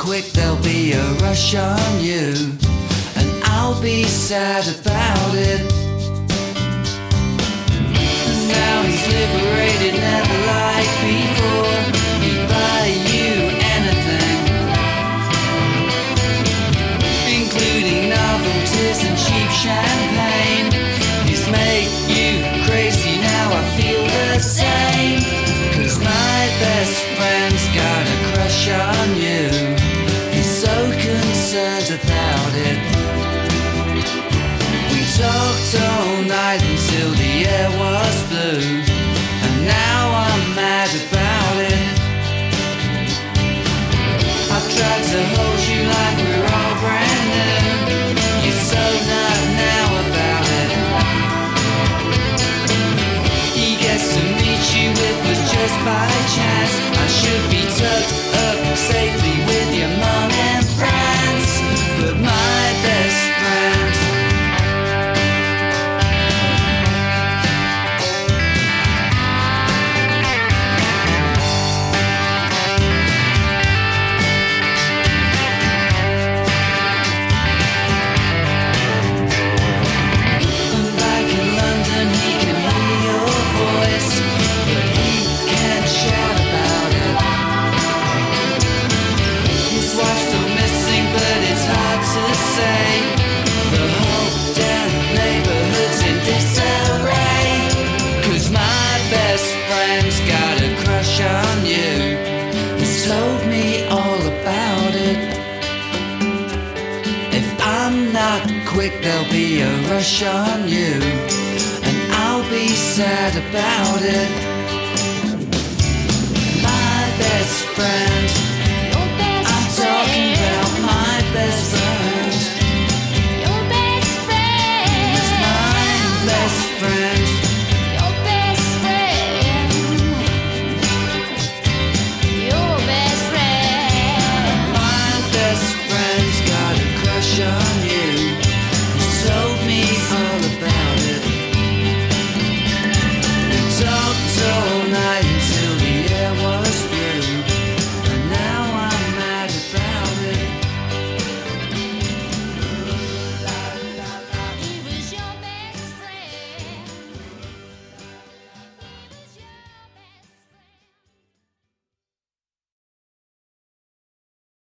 quick, there'll be a rush on you, and I'll be sad about it. And now he's liberated, never like before. He'd buy you anything, including novelties and cheap champagne. He's make you crazy, now I feel the same. 'Cause my best friend's got a crush on you. He's so concerned about it. We talked all night until the air was blue, and now I'm mad about it. I tried to hold you like we're all brand new. You're so not now about it. He gets to meet you, it was just by chance. I should be tucked up safely with your mom and friends, but my best friend on you. He's told me all about it. If I'm not quick, there'll be a rush on you, and I'll be sad about it. My best friend